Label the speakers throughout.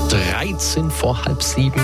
Speaker 1: 13 vor halb 7.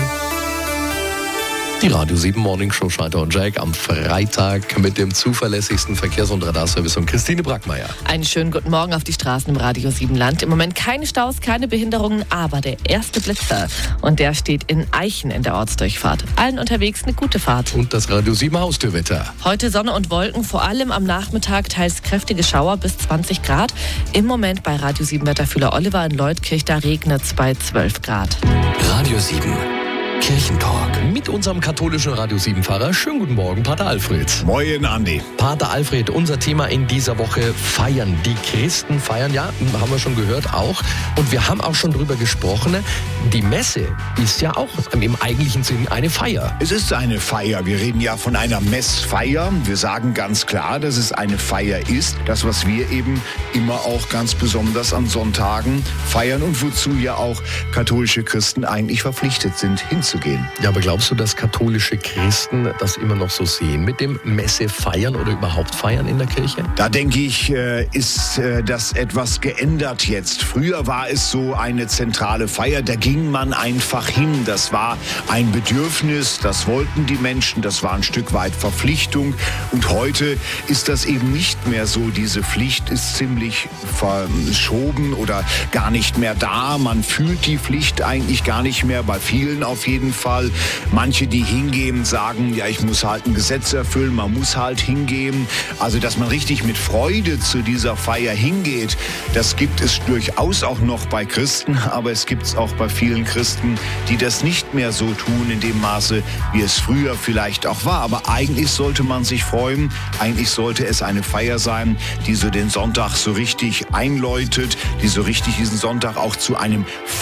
Speaker 1: Die Radio 7 Morning Show Schneider und Jack am Freitag mit dem zuverlässigsten Verkehrs- und Radarservice und Christine Brackmeier.
Speaker 2: Einen schönen guten Morgen auf die Straßen im Radio 7 Land. Im Moment keine Staus, keine Behinderungen, aber der erste Blitzer. Und der steht in Eichen in der Ortsdurchfahrt. Allen unterwegs eine gute Fahrt.
Speaker 1: Und das Radio 7 Haustürwetter.
Speaker 2: Heute Sonne und Wolken, vor allem am Nachmittag teils kräftige Schauer bis 20 Grad. Im Moment bei Radio 7 Wetterfühler Oliver in Leutkirch, da regnet es bei 12 Grad.
Speaker 3: Radio 7 Kirchentalk.
Speaker 1: Mit unserem katholischen Radio 7-Pfarrer. Schönen guten Morgen, Pater Alfred.
Speaker 4: Moin, Andi.
Speaker 1: Pater Alfred, unser Thema in dieser Woche feiern. Die Christen feiern, ja, haben wir schon gehört auch. Und wir haben auch schon drüber gesprochen. Die Messe ist ja auch im eigentlichen Sinn eine Feier.
Speaker 4: Es ist eine Feier. Wir reden ja von einer Messfeier. Wir sagen ganz klar, dass es eine Feier ist. Das, was wir eben immer auch ganz besonders an Sonntagen feiern und wozu ja auch katholische Christen eigentlich verpflichtet sind, hinzugehen.
Speaker 1: Ja, aber glaubst du, dass katholische Christen das immer noch so sehen mit dem Messe feiern oder überhaupt feiern in der Kirche?
Speaker 4: Da denke ich, ist das etwas geändert jetzt. Früher war es so eine zentrale Feier, da ging man einfach hin. Das war ein Bedürfnis, das wollten die Menschen, das war ein Stück weit Verpflichtung. Und heute ist das eben nicht mehr so. Diese Pflicht ist ziemlich verschoben oder gar nicht mehr da. Man fühlt die Pflicht eigentlich gar nicht mehr, bei vielen auf jeden Fall. Manche, die hingehen, sagen, ja, ich muss halt ein Gesetz erfüllen, man muss halt hingehen. Also, dass man richtig mit Freude zu dieser Feier hingeht, das gibt es durchaus auch noch bei Christen, aber es gibt es auch bei vielen Christen, die das nicht mehr so tun in dem Maße, wie es früher vielleicht auch war. Aber eigentlich sollte man sich freuen, eigentlich sollte es eine Feier sein, die so den Sonntag so richtig einläutet, die so richtig diesen Sonntag auch zu einem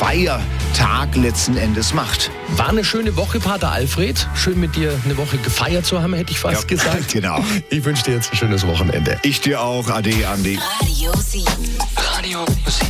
Speaker 4: Feiertag letzten Endes macht.
Speaker 1: War eine schöne Woche, Pater Alfred. Schön mit dir eine Woche gefeiert zu haben, hätte ich fast gesagt.
Speaker 4: Genau.
Speaker 1: Ich wünsche dir jetzt ein schönes Wochenende.
Speaker 4: Ich dir auch. Ade, Andi.
Speaker 3: Radio 7. Radio 7.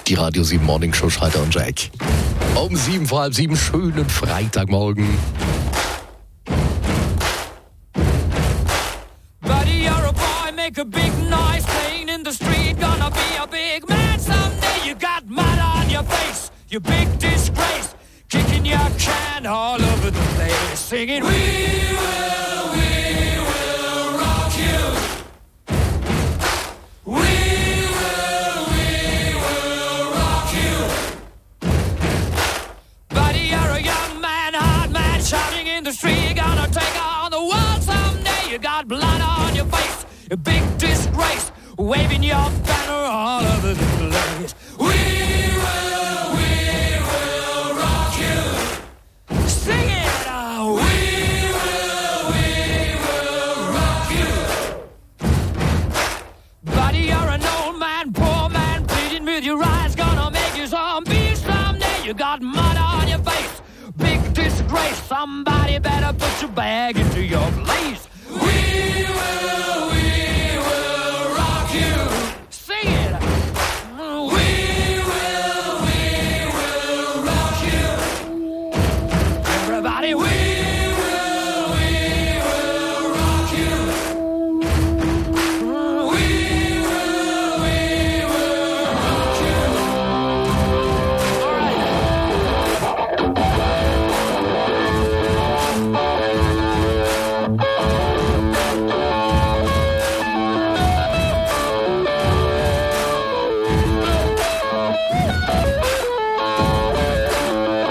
Speaker 1: Die Radio 7 Morning Show Schalter und Jack. Um 7 vor halb 7, schönen Freitagmorgen.
Speaker 5: Buddy, you're a boy, make a big noise, playing in the street, gonna be a big man someday. You got mud on your face, you big disgrace, kicking your can all over the place, singing, we will rock you. We will rock you. Buddy, you're a young man, hard man, shouting in the street, gonna take on the world someday. You got blood on your face, a big disgrace, waving your banner all over the place. We will rock you. Sing it out. We will rock you. Buddy, you're an old man, poor man, pleading with your eyes, gonna make you zombie someday. You got mud on your face, big disgrace. Somebody better put your bag into your place. We will